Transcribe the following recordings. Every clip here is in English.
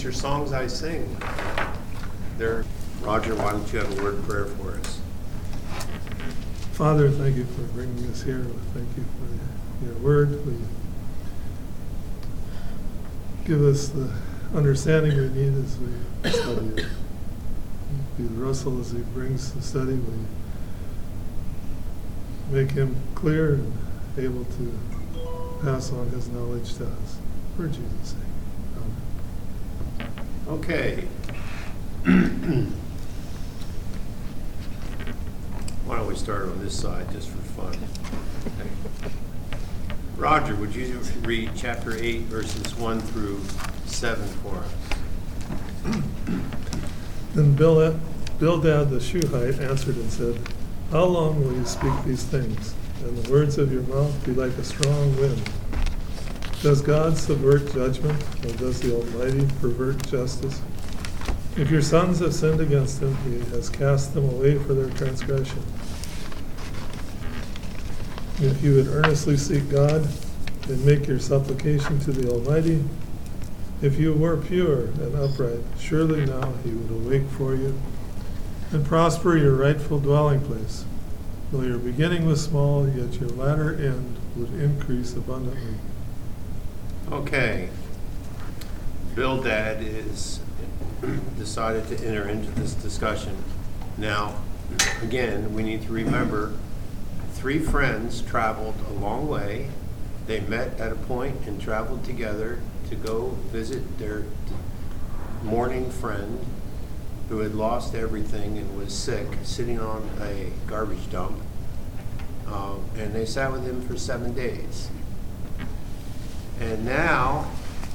Your songs I sing. There, Roger, why don't you have a word of prayer for us? Father, thank you for bringing us here. Thank you for your word. Will you give us the understanding we need as we study it? Be with Russell as he brings the study. Will you make him clear and able to pass on his knowledge to us? For Jesus' sake. Amen. Okay. Why don't we start on this side just for fun? Roger, would you read chapter 8, verses 1 through 7 for us? Then Bildad the Shuhite answered and said, "How long will you speak these things, and the words of your mouth be like a strong wind? Does God subvert judgment, or does the Almighty pervert justice? If your sons have sinned against him, he has cast them away for their transgression. If you would earnestly seek God and make your supplication to the Almighty, if you were pure and upright, surely now he would awake for you and prosper your rightful dwelling place. Though your beginning was small, yet your latter end would increase abundantly." Okay. Bildad is decided to enter into this discussion. Now, again, we need to remember 3 friends traveled a long way. They met at a point and traveled together to go visit their mourning friend who had lost everything and was sick, sitting on a garbage dump. And they sat with him for 7 days. And now,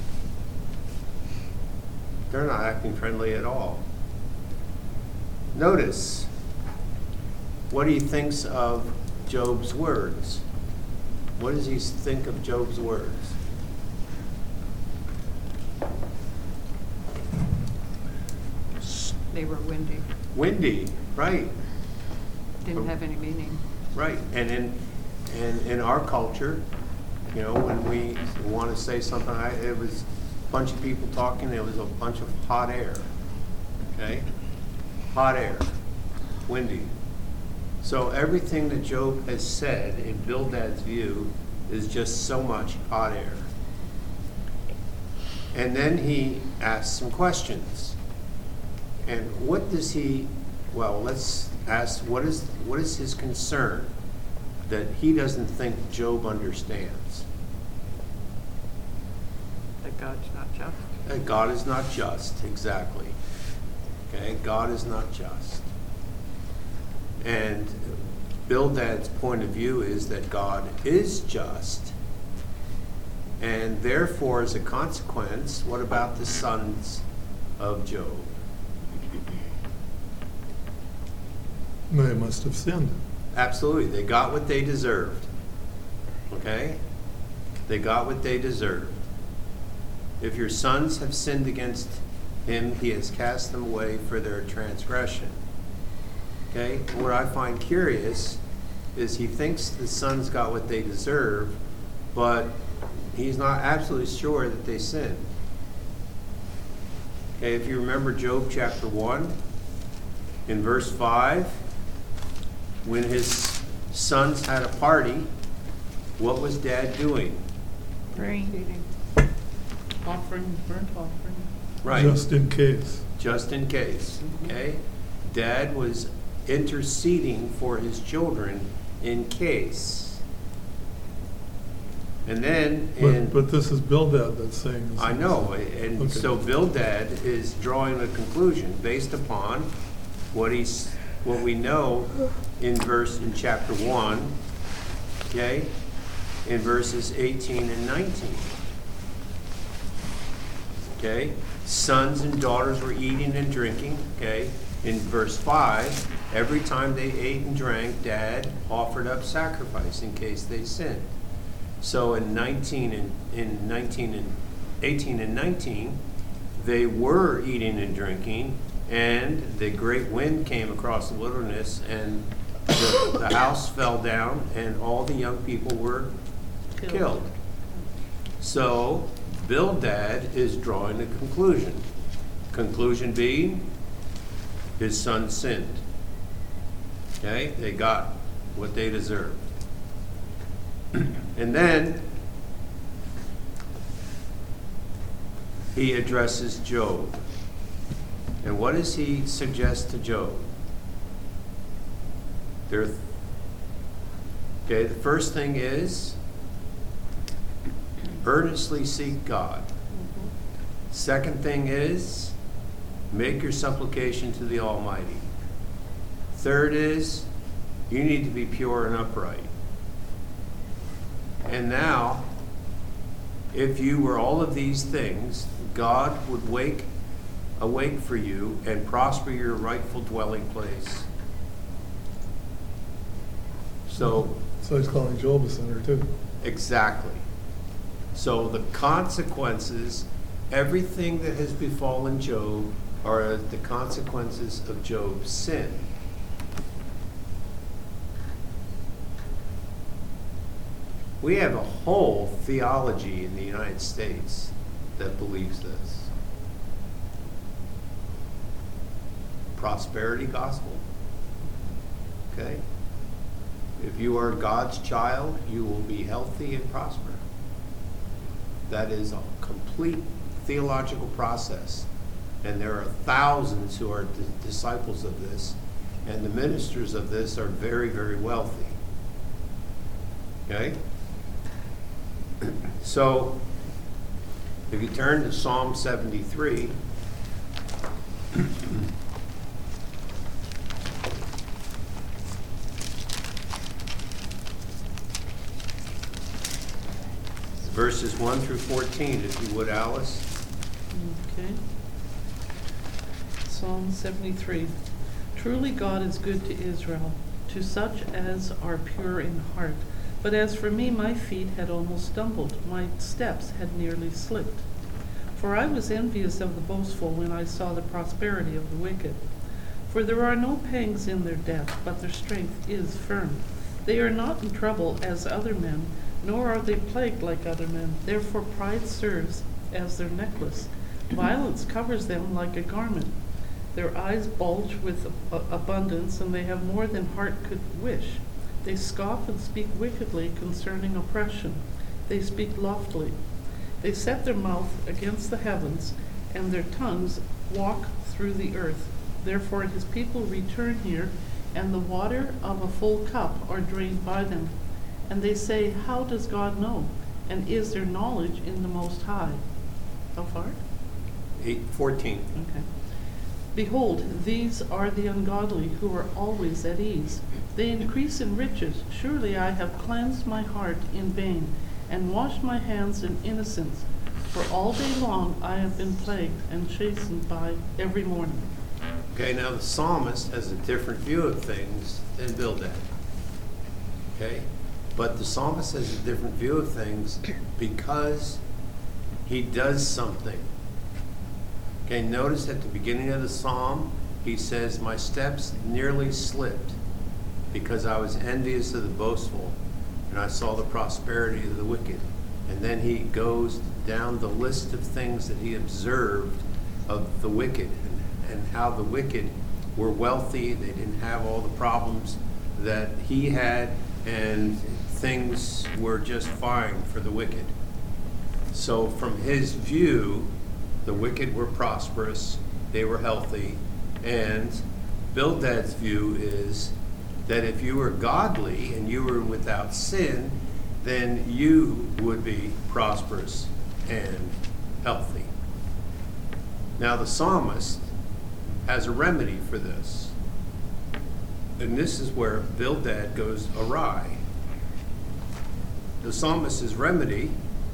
they're not acting friendly at all. Notice what he thinks of Job's words. What does he think of Job's words? They were windy. Windy, right, Didn't have any meaning. right. And in our culture, you know, when we want to say something, it was a bunch of people talking, it was a bunch of hot air, okay? Hot air, windy. So everything that Job has said, in Bildad's view, is just so much hot air. And then he asks some questions. And what does he, well, let's ask, what is his concern that he doesn't think Job understands? That God's not just. That God is not just, exactly. Okay, God is not just. And Bildad's point of view is that God is just. And therefore, as a consequence, what about the sons of Job? They must have sinned. Absolutely. They got what they deserved. Okay? They got what they deserved. If your sons have sinned against him, he has cast them away for their transgression. Okay? What I find curious is he thinks the sons got what they deserve, but he's not absolutely sure that they sinned. Okay, if you remember Job chapter 1, in verse 5, when his sons had a party, what was Dad doing? Eating. Offering, burnt offering. Right. Just in case. Just in case. Okay? Dad was interceding for his children in case. And then But this is Bildad that's saying this. I know, and Okay. so Bildad is drawing a conclusion based upon what we know in chapter 1, okay, in verses 18 and 19. Okay, sons and daughters were eating and drinking, okay. In verse 5, every time they ate and drank, Dad offered up sacrifice in case they sinned. So in 18 and 19, they were eating and drinking, and the great wind came across the wilderness, and the house fell down, and all the young people were killed. So Bildad is drawing a conclusion. Conclusion being, his son sinned. Okay, they got what they deserved. And then he addresses Job. And what does he suggest to Job? Okay, the first thing is earnestly seek God. Second thing is make your supplication to the Almighty. Third is you need to be pure and upright. And now, if you were all of these things, God would awake for you and prosper your rightful dwelling place. So he's calling Job a sinner too. exactly. So the consequences, everything that has befallen Job are the consequences of Job's sin. We have a whole theology in the United States that believes this. Prosperity gospel. Okay? If you are God's child, you will be healthy and prosper. That is a complete theological process. And there are thousands who are disciples of this, and the ministers of this are very, very wealthy. Okay? So, if you turn to Psalm 73, verses 1 through 14, if you would, Alice. Okay. Psalm 73. Truly God is good to Israel, to such as are pure in heart. But as for me, my feet had almost stumbled, my steps had nearly slipped. For I was envious of the boastful when I saw the prosperity of the wicked. For there are no pangs in their death, but their strength is firm. They are not in trouble as other men, nor are they plagued like other men. Therefore pride serves as their necklace. Violence covers them like a garment. Their eyes bulge with abundance, and they have more than heart could wish. They scoff and speak wickedly concerning oppression. They speak loftily. They set their mouth against the heavens, and their tongues walk through the earth. Therefore his people return here, and the water of a full cup are drained by them. And they say, how does God know? And is there knowledge in the Most High? How far? 14. Okay. Behold, these are the ungodly who are always at ease. They increase in riches. Surely I have cleansed my heart in vain and washed my hands in innocence. For all day long I have been plagued and chastened by every morning. Okay, now the psalmist has a different view of things than Bildad. Okay? But the psalmist has a different view of things because he does something. Okay, notice at the beginning of the psalm, he says, my steps nearly slipped because I was envious of the boastful and I saw the prosperity of the wicked. And then he goes down the list of things that he observed of the wicked and how the wicked were wealthy, they didn't have all the problems that he had, and things were just fine for the wicked. So from his view, the wicked were prosperous, they were healthy, and Bildad's view is that if you were godly and you were without sin, then you would be prosperous and healthy. Now the psalmist has a remedy for this. And this is where Bildad goes awry. The psalmist's remedy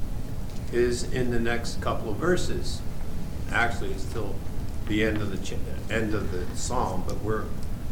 is in the next couple of verses. Actually, it's till the end of the psalm, but we're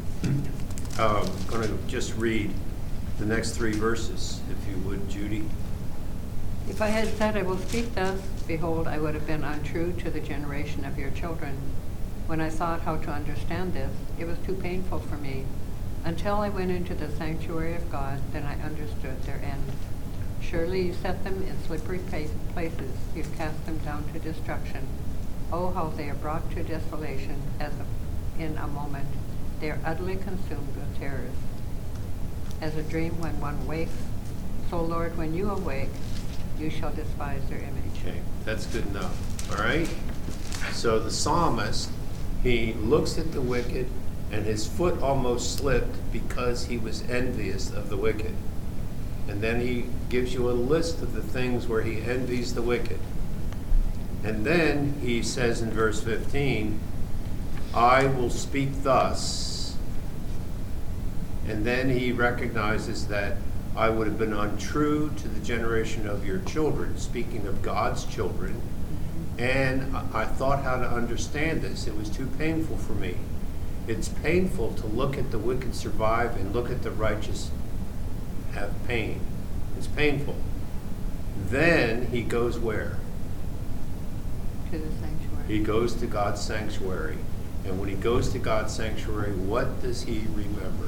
going to just read the next 3 verses, if you would, Judy. If I had said, I will speak thus, behold, I would have been untrue to the generation of your children. When I sought how to understand this, it was too painful for me. Until I went into the sanctuary of God, then I understood their end. Surely you set them in slippery places. You've cast them down to destruction. Oh, how they are brought to desolation in a moment. They are utterly consumed with terrors. As a dream when one wakes, so Lord, when you awake, you shall despise their image. Okay, that's good enough, all right? So the psalmist, he looks at the wicked, and his foot almost slipped because he was envious of the wicked. And then he gives you a list of the things where he envies the wicked. And then he says in verse 15, I will speak thus. And then he recognizes that I would have been untrue to the generation of your children, speaking of God's children. And I thought how to understand this. It was too painful for me. It's painful to look at the wicked survive and look at the righteous have pain. It's painful. Then he goes where? To the sanctuary. He goes to God's sanctuary. And when he goes to God's sanctuary, what does he remember?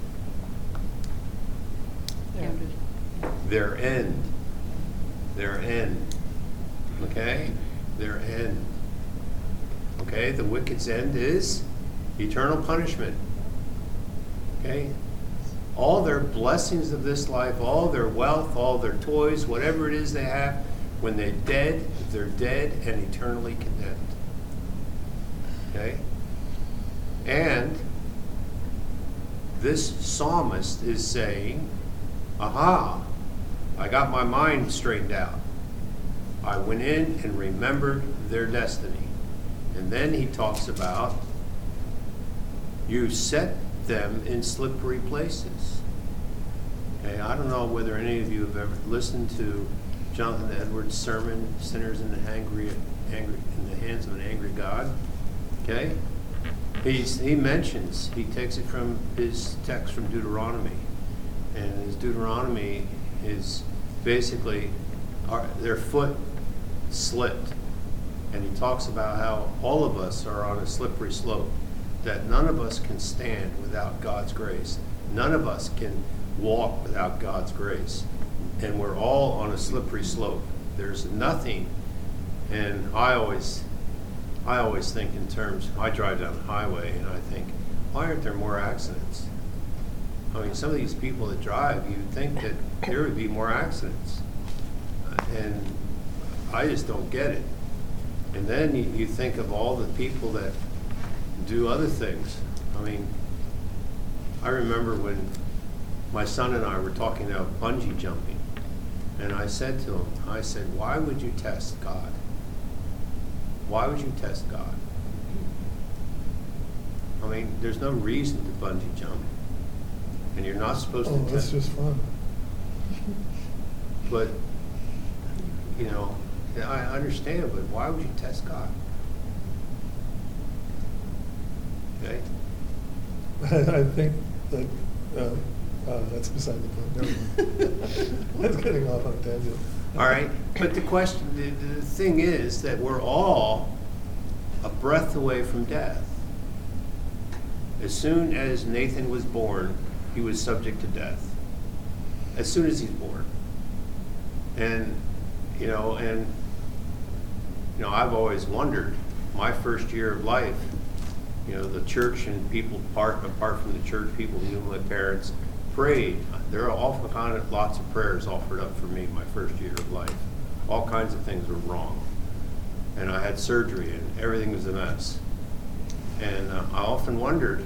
Their end. Their end. Okay? Their end. Okay? The wicked's end is eternal punishment. Okay? All their blessings of this life, all their wealth, all their toys, whatever it is they have, when they're dead and eternally condemned. Okay? And this psalmist is saying, aha, I got my mind straightened out. I went in and remembered their destiny. And then he talks about, you set them in slippery places. Okay, I don't know whether any of you have ever listened to Jonathan Edwards' sermon, Sinners in the Hands of an Angry God. Okay? He takes it from his text from Deuteronomy. And his Deuteronomy is basically their foot slipped. And he talks about how all of us are on a slippery slope, that none of us can stand without God's grace. None of us can walk without God's grace. And we're all on a slippery slope. There's nothing, and I always think in terms, I drive down the highway and I think, why aren't there more accidents? I mean, some of these people that drive, you'd think that there would be more accidents. And I just don't get it. And then you think of all the people that do other things. I mean, I remember when my son and I were talking about bungee jumping, and I said to him, why would you test God? Why would you test God? I mean, there's no reason to bungee jump, and you're not supposed to That's test. just fun. But, I understand, but why would you test God? Okay? I think that that's beside the point. Never mind. That's getting off on a tangent. All right, but the thing is that we're all a breath away from death. As soon as Nathan was born, he was subject to death. As soon as he's born. And I've always wondered, my first year of life, the church and people apart from the church, people who knew my parents, prayed. There are lots of prayers offered up for me my first year of life. All kinds of things were wrong. And I had surgery and everything was a mess. And I often wondered,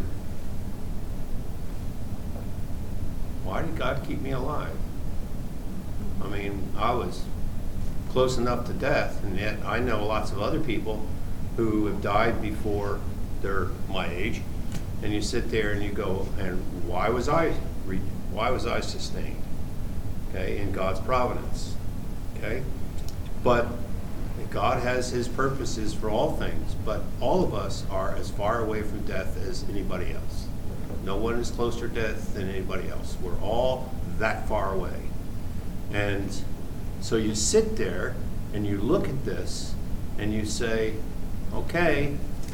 why did God keep me alive? I mean, I was close enough to death, and yet I know lots of other people who have died before they're my age. And you sit there and you go, and why was I sustained? Okay, in God's providence. Okay, but God has his purposes for all things, but all of us are as far away from death as anybody else. No one is closer to death than anybody else. We're all that far away. And so you sit there and you look at this and you say, okay,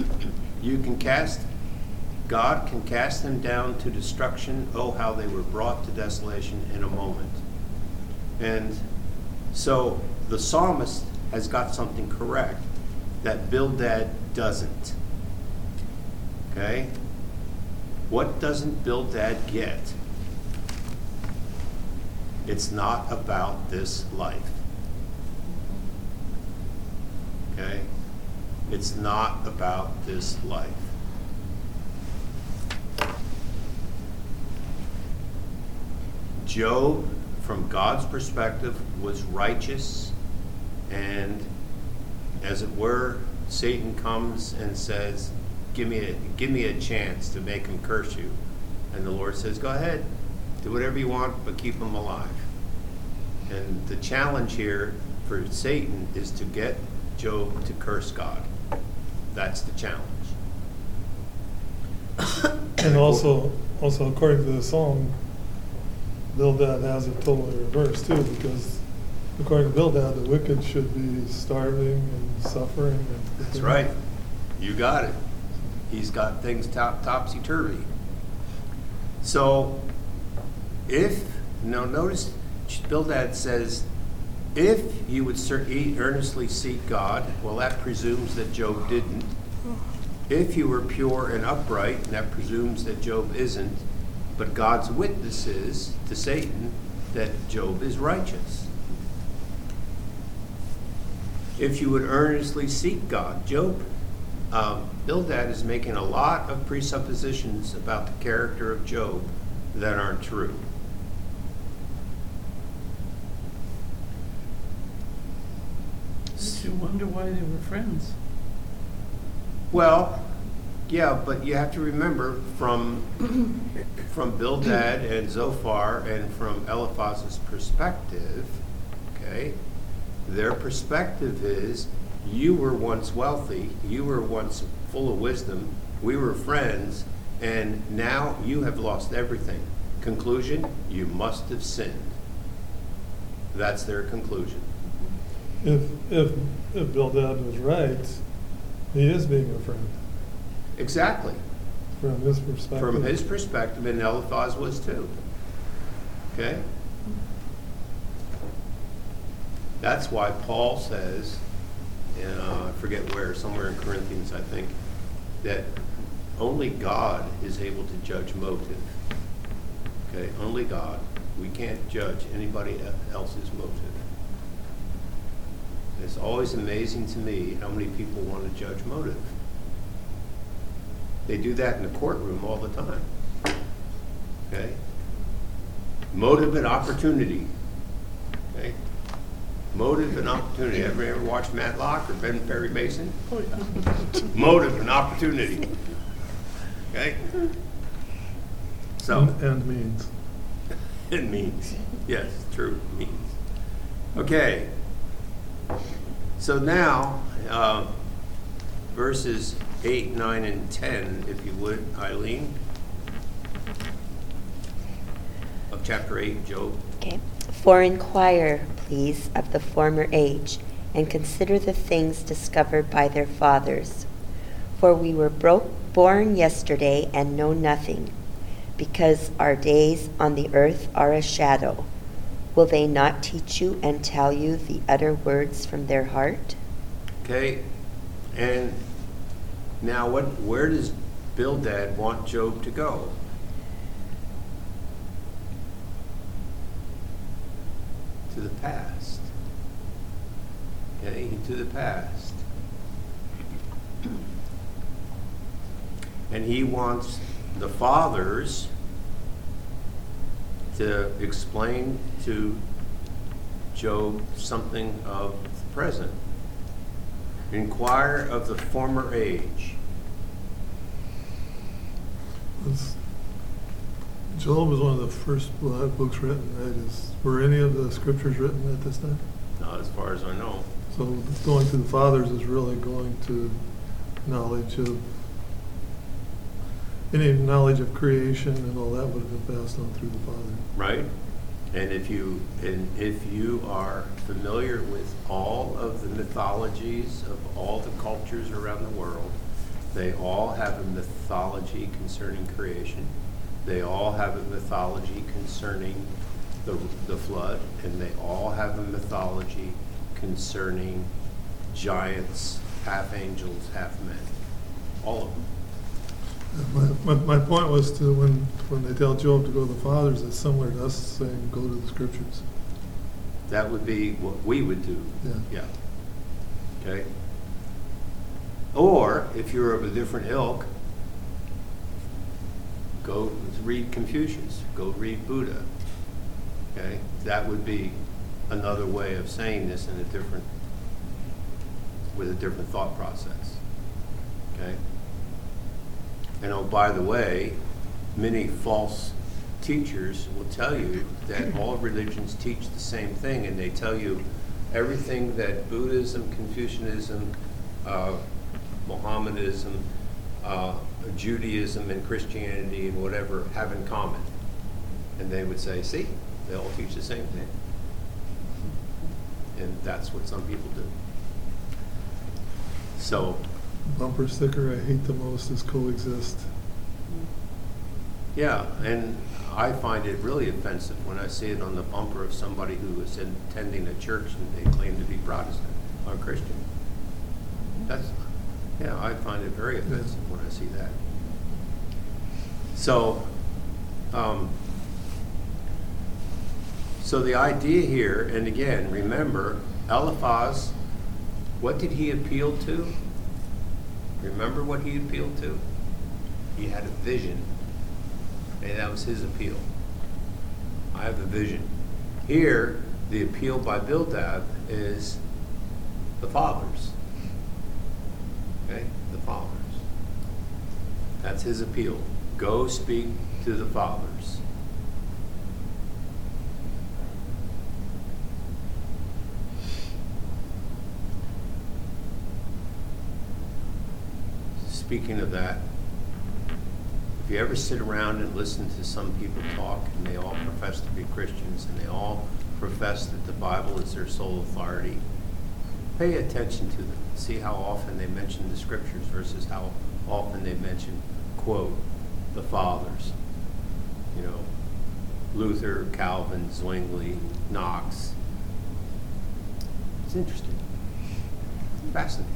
God can cast them down to destruction. Oh, how they were brought to desolation in a moment. And so the psalmist has got something correct. that Bildad doesn't. Okay? What doesn't Bildad get? It's not about this life. Okay? It's not about this life. Job, from God's perspective, was righteous, and as it were, Satan comes and says, give me a chance to make him curse you. And the Lord says, go ahead, do whatever you want, but keep him alive. And the challenge here for Satan is to get Job to curse God. That's the challenge. And also according to the Psalm, Bildad has it totally reversed too, because according to Bildad, the wicked should be starving and suffering. And That's right. You got it. He's got things topsy-turvy. So, notice Bildad says, if you would earnestly seek God, well, that presumes that Job didn't. If you were pure and upright, that presumes that Job isn't. But God's witness is to Satan that Job is righteous. If you would earnestly seek God, Bildad is making a lot of presuppositions about the character of Job that aren't true. Makes you wonder why they were friends. Well, yeah, but you have to remember from Bildad and Zophar and from Eliphaz's perspective, okay, their perspective is, you were once wealthy, you were once full of wisdom, we were friends, and now you have lost everything. Conclusion, you must have sinned. That's their conclusion. If Bildad was right, he is being a friend Exactly. from his perspective. From his perspective, and Eliphaz was too. Okay? That's why Paul says, I forget where, somewhere in Corinthians, I think, that only God is able to judge motive. Okay? Only God. We can't judge anybody else's motive. It's always amazing to me how many people want to judge motive. They do that in the courtroom all the time. Okay? Motive and opportunity. Okay? Motive and opportunity. Ever watch Matlock or Ben Perry Mason? Oh, yeah. Motive and opportunity. Okay? So, And means. it means. Yes, true, means. Okay. So now, verses 8, 9, and 10, if you would, Eileen, of chapter 8, Job. Okay. For inquire, please, of the former age, and consider the things discovered by their fathers. For we were born yesterday and know nothing, because our days on the earth are a shadow. Will they not teach you and tell you the utter words from their heart? Okay, and now where does Bildad want Job to go? To the past. Okay, to the past. And he wants the fathers to explain to Job something of the present. Inquire of the former age. Job was one of the first books written, right? Were any of the scriptures written at this time? Not as far as I know. So going to the fathers is really going to knowledge of, any knowledge of creation and all that would have been passed on through the father. Right? And if you are familiar with all of the mythologies of all the cultures around the world, they all have a mythology concerning creation. They all have a mythology concerning the flood, and they all have a mythology concerning giants half angels, half men. All of them. My point was to, when they tell Job to go to the fathers, it's similar to us saying, go to the scriptures. That would be what we would do. Yeah. Okay? Or, if you're of a different ilk, go read Confucius, go read Buddha. Okay? That would be another way of saying this in with a different thought process. Okay? And oh, by the way, many false teachers will tell you that all religions teach the same thing, and they tell you everything that Buddhism, Confucianism, Mohammedanism, Judaism, and Christianity, and whatever have in common. And they would say, see, they all teach the same thing. And that's what some people do. So, Bumper sticker I hate the most is coexist. yeah, and I find it really offensive when I see it on the bumper of somebody who is attending a church and they claim to be Protestant or Christian. Yeah, I find it very offensive when I see that. So, so the idea here, and again, remember, Eliphaz, what did he appeal to? Remember what he appealed to? He had a vision. And that was his appeal. I have a vision. Here, the appeal by Bildad is the fathers. Okay? The fathers. That's his appeal. Go speak to the fathers. Speaking of that, if you ever sit around and listen to some people talk, and they all profess to be Christians, and they all profess that the Bible is their sole authority, pay attention to them. See how often they mention the scriptures versus how often they mention, quote, the fathers. You know, Luther, Calvin, Zwingli, Knox. It's interesting. Fascinating.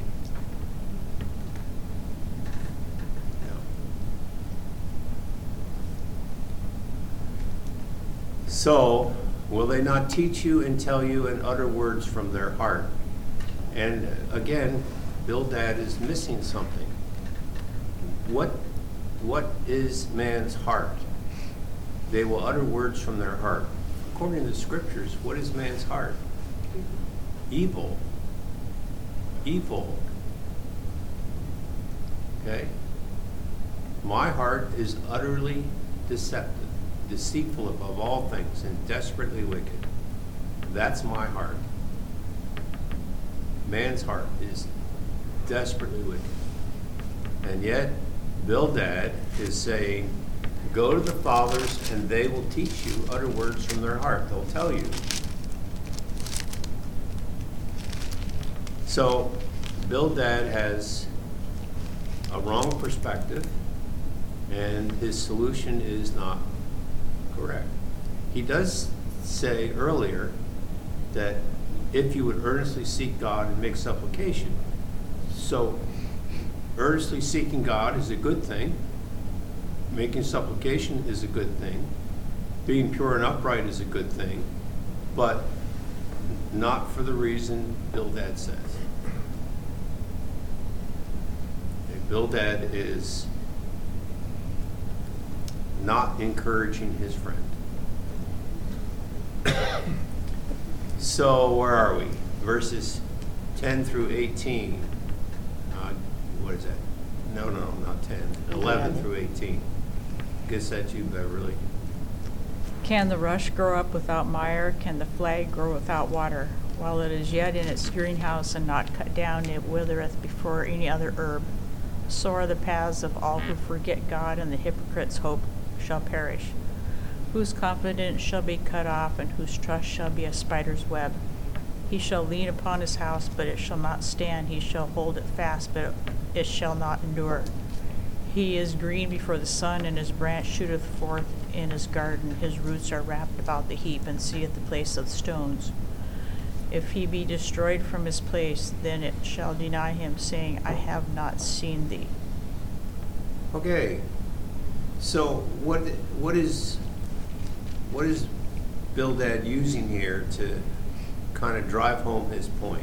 So, will they not teach you and tell you and utter words from their heart? And again, Bildad is missing something. What is man's heart? They will utter words from their heart. According to the scriptures, what is man's heart? Evil. Evil. Okay? My heart is utterly deceptive, deceitful above all things, and desperately wicked. That's my heart. Man's heart is desperately wicked. And yet, Bildad is saying, go to the fathers and they will teach you utter words from their heart. They'll tell you. So, Bildad has a wrong perspective, and his solution is not correct. He does say earlier that if you would earnestly seek God and make supplication. So, earnestly seeking God is a good thing. Making supplication is a good thing. Being pure and upright is a good thing. But not for the reason Bildad says. Bildad is not encouraging his friend. So where are we? Verses 10 through 18. What is that? No, not 10. 11 through 18. Guess that's you, Beverly. Can the rush grow up without mire? Can the flag grow without water? While it is yet in its greenhouse and not cut down, it withereth before any other herb. So are the paths of all who forget God, and the hypocrite's hope shall perish. Whose confidence shall be cut off, and whose trust shall be a spider's web. He shall lean upon his house, but it shall not stand. He shall hold it fast, but it shall not endure. He is green before the sun, and his branch shooteth forth in his garden. His roots are wrapped about the heap, and seeth the place of stones. If he be destroyed from his place, then it shall deny him, saying, I have not seen thee. Okay, so what is Bildad using here to kind of drive home his point?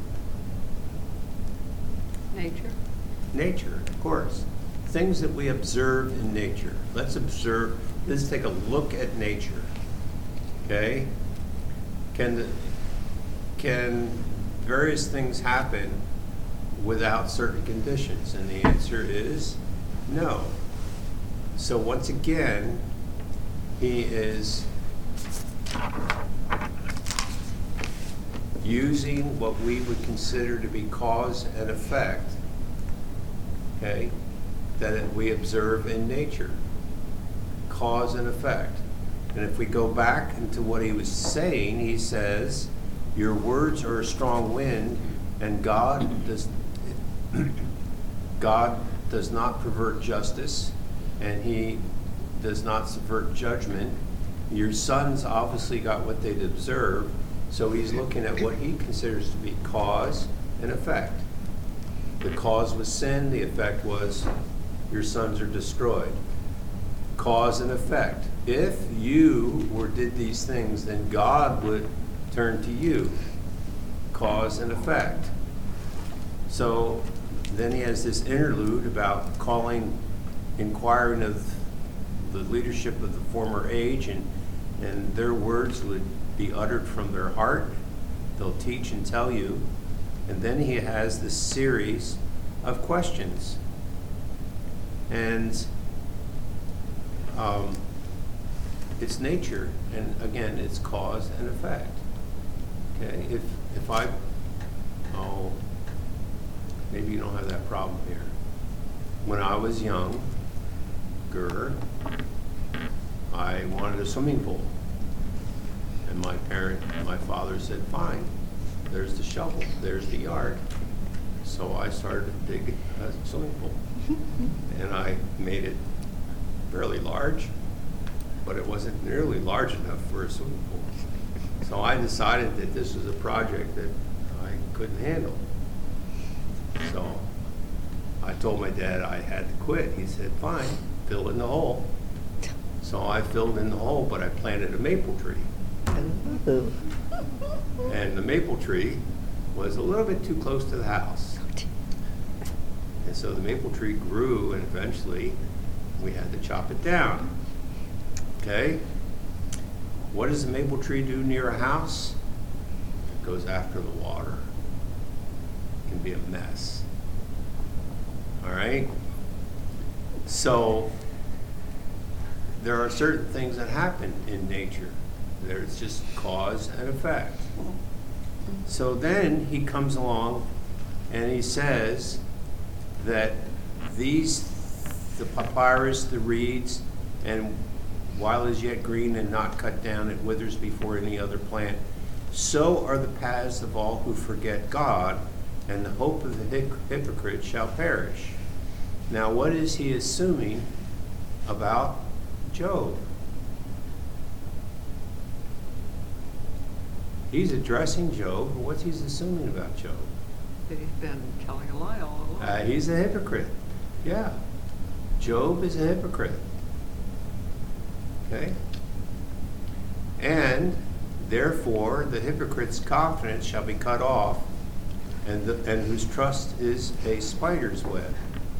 Nature. Nature, of course. Things that we observe in nature. Let's take a look at nature. Okay? Can various things happen without certain conditions? And the answer is no. So once again, he is using what we would consider to be cause and effect, okay, that we observe in nature. Cause and effect. And if we go back into what he was saying, he says, your words are a strong wind, and God does not pervert justice, and he does not subvert judgment. Your sons obviously got what they'd observed, so he's looking at what he considers to be cause and effect. The cause was sin, the effect was your sons are destroyed. Cause and effect. If you did these things, then God would turn to you. Cause and effect. So then he has this interlude about inquiring of the leadership of the former age, and their words would be uttered from their heart. They'll teach and tell you. And then he has this series of questions. And it's nature, and again, it's cause and effect. Okay, maybe you don't have that problem here. When I was younger, I wanted a swimming pool. And my father said, fine, there's the shovel, there's the yard. So I started to dig a swimming pool. And I made it fairly large, but it wasn't nearly large enough for a swimming pool. So I decided that this was a project that I couldn't handle. So I told my dad I had to quit. He said, fine, fill in the hole. So I filled in the hole, but I planted a maple tree. Ooh. And the maple tree was a little bit too close to the house. And so the maple tree grew, and eventually we had to chop it down. Okay? What does the maple tree do near a house? It goes after the water. It can be a mess. All right? So there are certain things that happen in nature. There's just cause and effect. So then he comes along and he says that the papyrus, the reeds, and while it is yet green and not cut down, it withers before any other plant. So are the paths of all who forget God, and the hope of the hypocrite shall perish. Now, what is he assuming about Job? He's addressing Job, but what's he assuming about Job? That he's been telling a lie all along. He's a hypocrite. Yeah. Job is a hypocrite. Okay? And therefore, the hypocrite's confidence shall be cut off, and whose trust is a spider's web.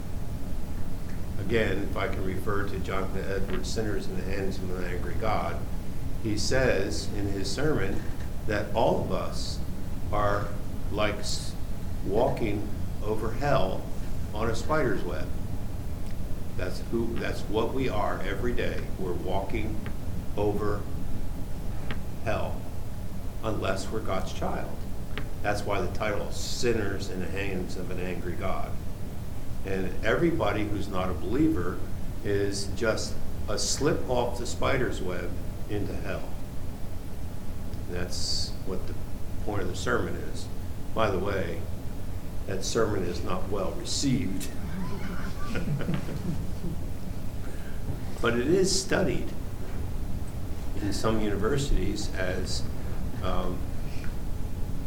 Again, if I can refer to Jonathan Edwards' Sinners in the Hands of an Angry God, he says in his sermon that all of us are like walking over hell on a spider's web. That's what we are every day. We're walking over hell, unless we're God's child. That's why the title is Sinners in the Hands of an Angry God. And everybody who's not a believer is just a slip off the spider's web into hell. And that's what the point of the sermon is. By the way, that sermon is not well received. But it is studied in some universities as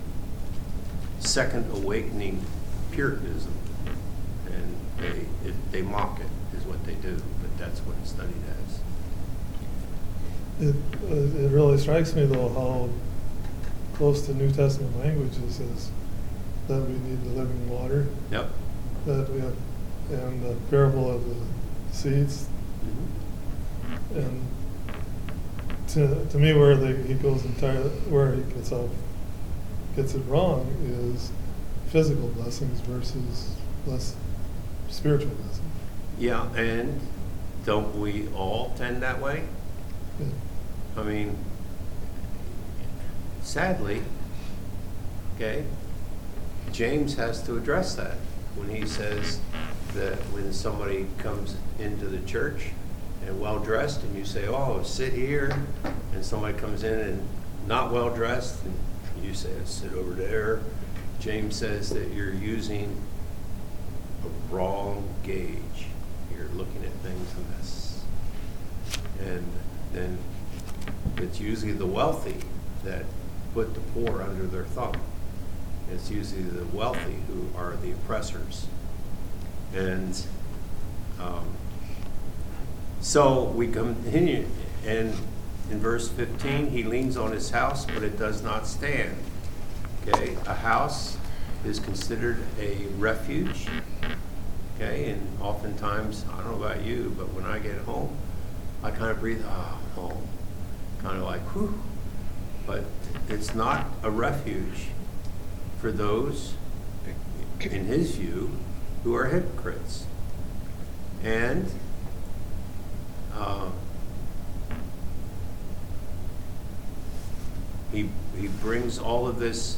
second awakening Puritanism, and they mock it, is what they do, but that's what it's studied as. It really strikes me though how close to New Testament language this is, that we need the living water, Yep. that we have, and the parable of the seeds. Mhm. And to me, where he goes entirely, where he gets it wrong is physical blessings versus spiritual blessings. Yeah, and don't we all tend that way? Yeah. I mean, sadly, okay, James has to address that when he says that when somebody comes into the church and well-dressed, and you say, oh, sit here, and somebody comes in and not well-dressed, and you say, sit over there. James says that you're using a wrong gauge. You're looking at things amiss. And then it's usually the wealthy that put the poor under their thumb. It's usually the wealthy who are the oppressors. And so we continue, and in verse 15, he leans on his house, but it does not stand. Okay, a house is considered a refuge. Okay, and oftentimes, I don't know about you, but when I get home, I kind of breathe, home. Kind of like, whew. But it's not a refuge for those, in his view, who are hypocrites. And he brings all of this,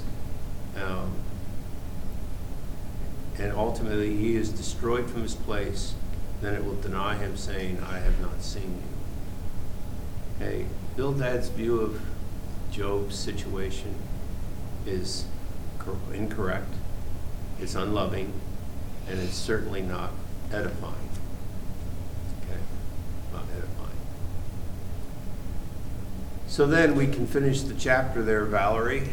and ultimately he is destroyed from his place. Then it will deny him, saying, I have not seen you. Okay, Bildad's view of Job's situation is incorrect, it's unloving, and it's certainly not edifying. Okay, not edifying. So then we can finish the chapter there, Valerie.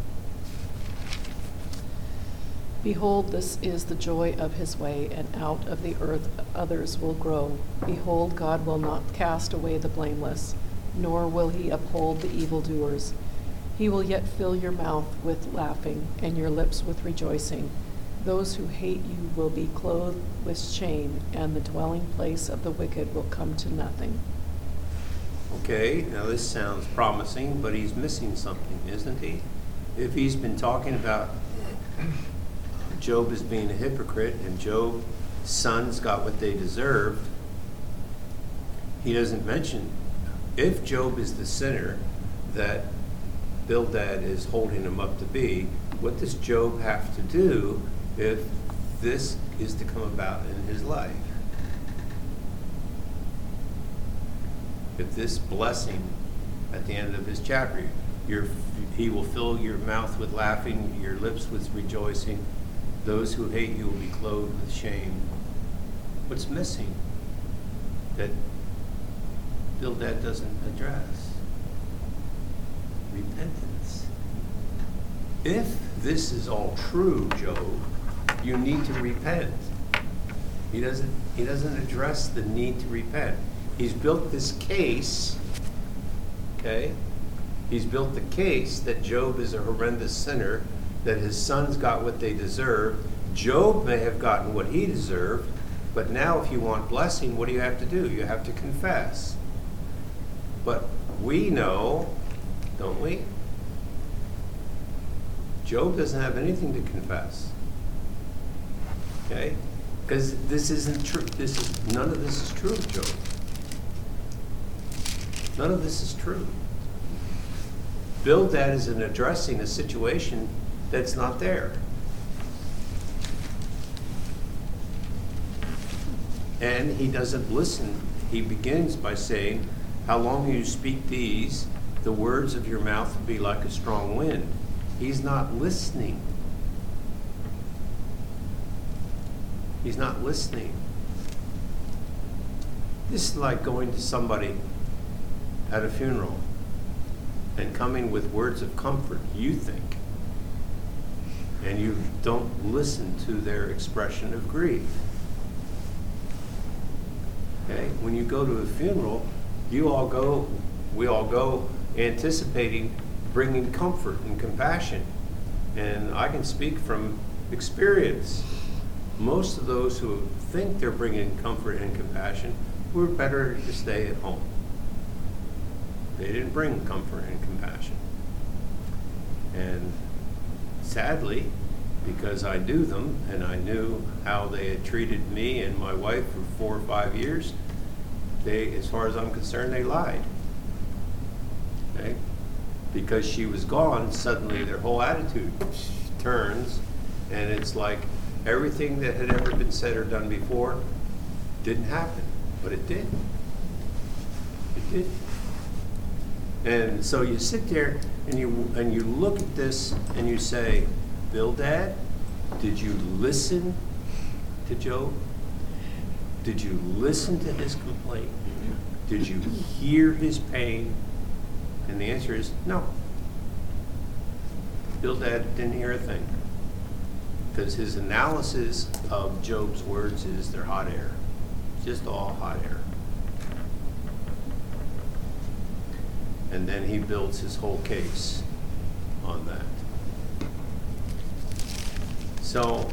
Behold, this is the joy of his way, and out of the earth others will grow. Behold, God will not cast away the blameless, nor will he uphold the evildoers. He will yet fill your mouth with laughing, and your lips with rejoicing. Those who hate you will be clothed with shame, and the dwelling place of the wicked will come to nothing. Okay, now this sounds promising, but he's missing something, isn't he? If he's been talking about Job as being a hypocrite and Job's sons got what they deserved, he doesn't mention, if Job is the sinner that Bildad is holding him up to be, what does Job have to do if this is to come about in his life? If this blessing at the end of his chapter, he will fill your mouth with laughing, your lips with rejoicing. Those who hate you will be clothed with shame. What's missing that Bildad doesn't address? Repentance. If this is all true, Job, you need to repent. He doesn't address the need to repent. He's built this case, okay? He's built the case that Job is a horrendous sinner, that his sons got what they deserved. Job may have gotten what he deserved, but now if you want blessing, what do you have to do? You have to confess. But we know, don't we? Job doesn't have anything to confess. Okay? Because this isn't true. None of this is true of Job. None of this is true. Bildad is in addressing a situation that's not there. And he doesn't listen. He begins by saying, how long you speak these, the words of your mouth will be like a strong wind. He's not listening. He's not listening. This is like going to somebody at a funeral and coming with words of comfort, you think. and you don't listen to their expression of grief. Okay? When you go to a funeral, we all go anticipating bringing comfort and compassion. And I can speak from experience. Most of those who think they're bringing comfort and compassion were better to stay at home. They didn't bring comfort and compassion. And sadly, because I knew them and I knew how they had treated me and my wife for 4 or 5 years, as far as I'm concerned, they lied. Okay? Because she was gone, suddenly their whole attitude turns, and it's like everything that had ever been said or done before didn't happen, but it did. It did. And so you sit there and you look at this and you say, Bildad, did you listen to Job? Did you listen to his complaint? Did you hear his pain? And the answer is no. Bildad didn't hear a thing. Because his analysis of Job's words is they're hot air. Just all hot air. And then he builds his whole case on that. So,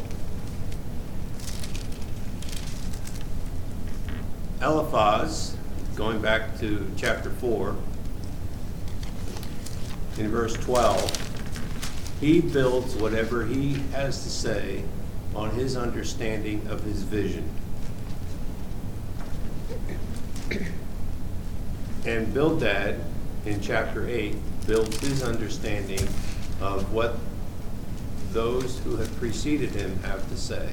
Eliphaz, going back to chapter 4, in verse 12, he builds whatever he has to say on his understanding of his vision. And Bildad, in chapter 8, builds his understanding of what those who have preceded him have to say.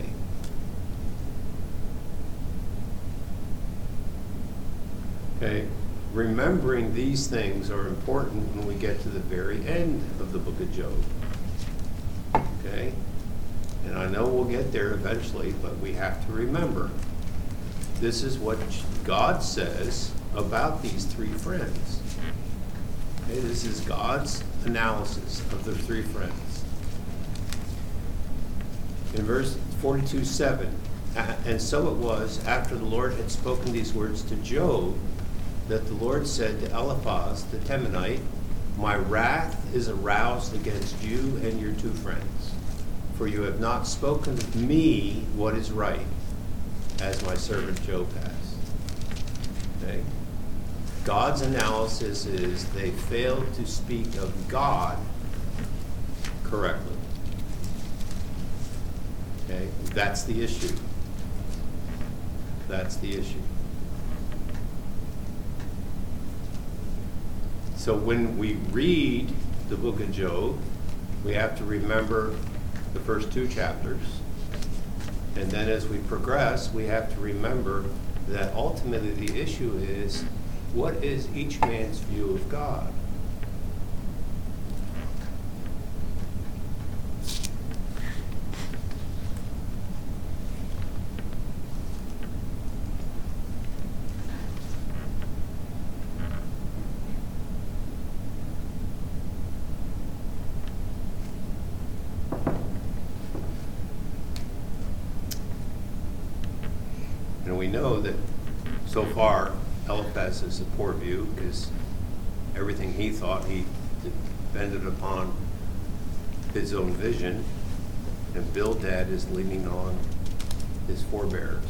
Okay? Remembering these things are important when we get to the very end of the book of Job. Okay? And I know we'll get there eventually, but we have to remember this is what God says about these 3 friends. Okay? This is God's analysis of the 3 friends. In verse 42:7, and so it was after the Lord had spoken these words to Job that the Lord said to Eliphaz the Temanite, my wrath is aroused against you and your 2 friends, for you have not spoken of me what is right, as my servant Job has. Okay? God's analysis is they failed to speak of God correctly. Okay? That's the issue. That's the issue. So when we read the book of Job, we have to remember the first 2 chapters. And then as we progress, we have to remember that ultimately the issue is, what is each man's view of God? And we know that so far, Eliphaz is a poor view, because everything he thought he depended upon his own vision, and Bildad is leaning on his forebears.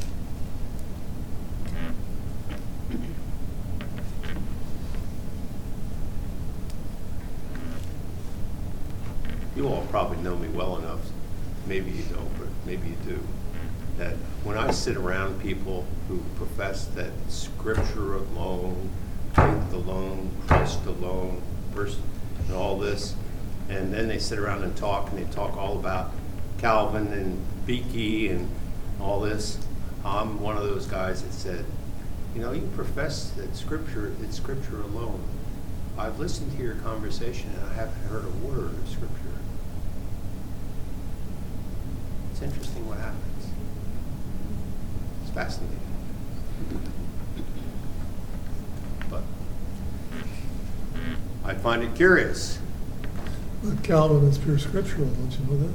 You all probably know me well enough, maybe you don't, but maybe you do, that when I sit around people who profess that Scripture alone, faith alone, Christ alone, and all this, and then they sit around and talk all about Calvin and Beeke and all this, I'm one of those guys that said, you profess that it's Scripture alone. I've listened to your conversation and I haven't heard a word of Scripture. It's interesting what happens. It's fascinating. But I find it curious But Calvin is pure scriptural, don't you know that?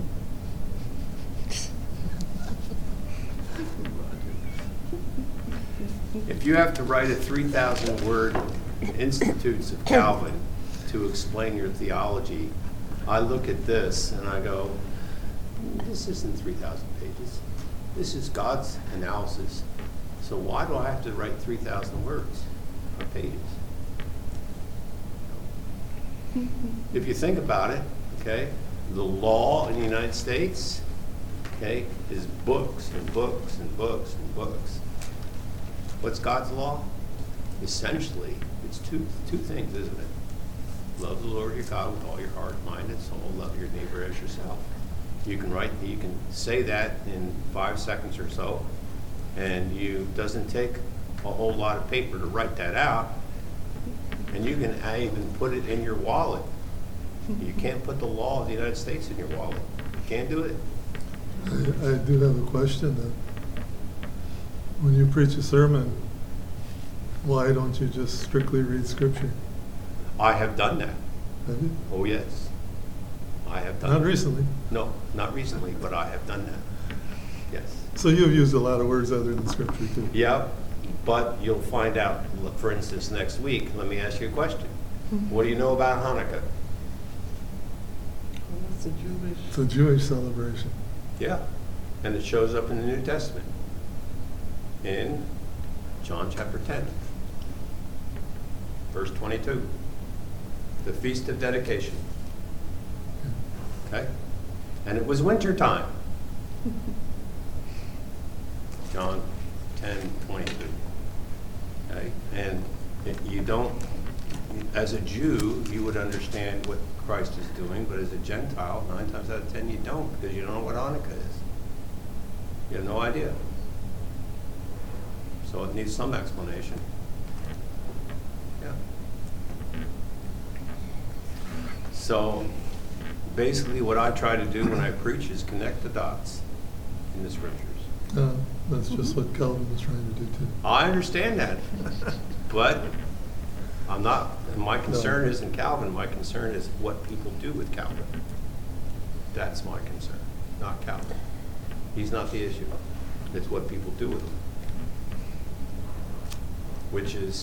If you have to write a 3,000 word Institutes of Calvin to explain your theology, I look at this and I go, this isn't 3,000 pages. This is God's analysis. So why do I have to write 3,000 words or pages? If you think about it, okay, the law in the United States, okay, is books and books and books and books. What's God's law? Essentially, it's two things, isn't it? Love the Lord your God with all your heart, mind, and soul. Love your neighbor as yourself. You can say that in 5 seconds or so, and it doesn't take a whole lot of paper to write that out. And you can even put it in your wallet. You can't put the law of the United States in your wallet. You can't do it. I do have a question then. When you preach a sermon, why don't you just strictly read scripture? I have done that. Have you? Oh, yes. I have done Not that. recently. No, not recently, but I have done that. Yes. So you've used a lot of words other than scripture too. Yeah, but you'll find out, for instance, next week, let me ask you a question. What do you know about Hanukkah? Oh, that's a Jewish. It's a Jewish celebration. Yeah, and it shows up in the New Testament in John chapter 10, verse 22, the Feast of Dedication. Okay? And it was winter time. John 10:22. Okay? And you don't, as a Jew, you would understand what Christ is doing, but as a Gentile, 9 times out of 10 you don't, because you don't know what Hanukkah is. You have no idea. So it needs some explanation. Yeah. So basically what I try to do when I preach is connect the dots in the scriptures. That's just what Calvin was trying to do too. I understand that, but I'm not, my concern isn't Calvin, my concern is what people do with Calvin. That's my concern, not Calvin. He's not the issue. It's what people do with him. Which is,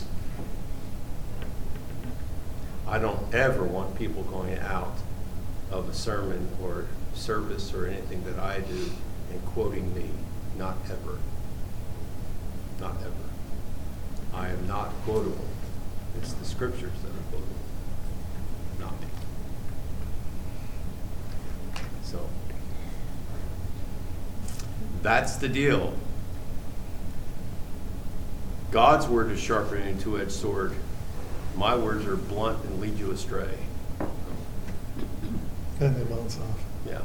I don't ever want people going out of a sermon or service or anything that I do and quoting me. Not ever. Not ever. I am not quotable. It's the scriptures that are quotable, not me. So, that's the deal. God's word is sharper than a two-edged sword. My words are blunt and lead you astray. And they bounce off. Yeah.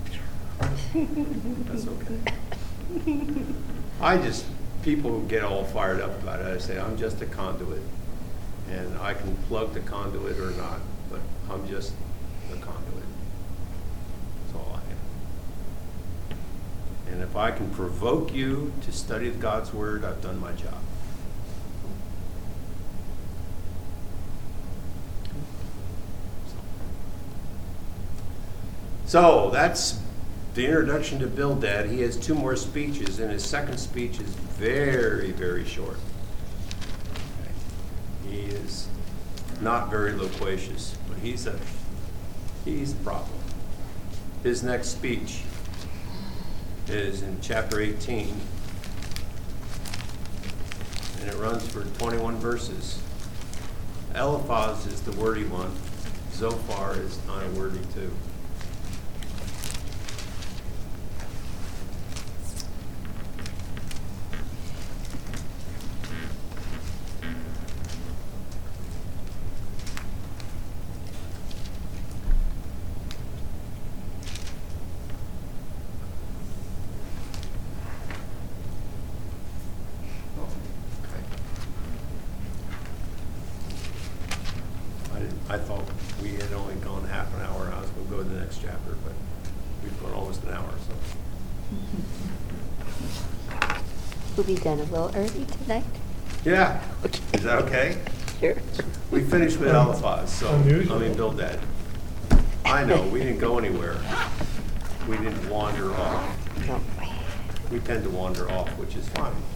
That's okay. People get all fired up about it. I say, I'm just a conduit. And I can plug the conduit or not, but I'm just a conduit. That's all I am. And if I can provoke you to study God's word, I've done my job. So that's the introduction to Bildad. He has 2 more speeches, and his second speech is very, very short. Okay. He is not very loquacious, but he's a problem. His next speech is in chapter 18, and it runs for 21 verses. Eliphaz is the wordy one. Zophar is kind of wordy too. I thought we had only gone half an hour, and I was going to go to the next chapter, but we've gone almost an hour, so. We'll be done a little early tonight. Yeah, is that okay? Sure. We finished with Eliphaz, so, Unusual. Bildad. I know, we didn't go anywhere. We didn't wander off. No. We tend to wander off, which is fine.